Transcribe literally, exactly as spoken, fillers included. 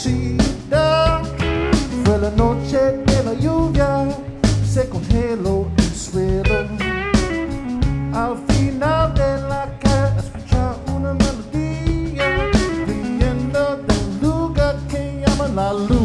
oscura fue la noche de la lluvia, se congeló el suelo. Al final de la calle escucha una melodía viniendo del lugar que llaman la luz.